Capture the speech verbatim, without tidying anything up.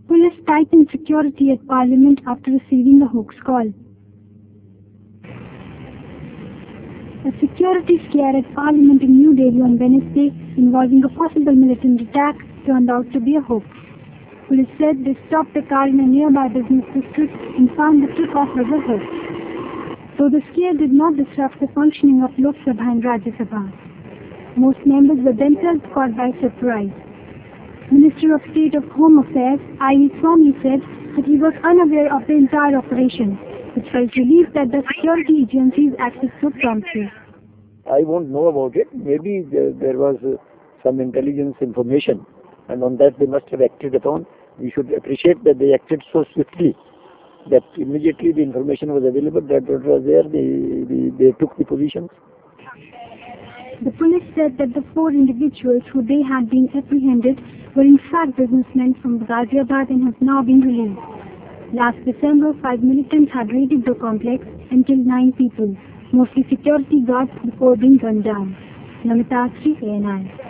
Police tightened security at Parliament after receiving a hoax call. A security scare at Parliament in New Delhi on Wednesday involving a possible militant attack turned out to be a hoax. Police said they stopped a car in a nearby business district and found the tip-off was a hoax. Though the scare did not disrupt the functioning of Lok Sabha and Rajya Sabha. Most members were themselves caught by surprise. Minister of State of Home Affairs, I E Swami, said that he was unaware of the entire operation, but felt relieved that the security agencies acted so promptly. I won't know about it. Maybe there, there was uh, some intelligence information, and on that they must have acted upon. We should appreciate that they acted so swiftly that immediately the information was available, that it was there, they, they, they took the positions. The police said that the four individuals who they had been apprehended were in fact businessmen from Ghaziabad and have now been released. Last December, five militants had raided the complex and killed nine people, mostly security guards, before being gunned down. Namita Astri, A N I.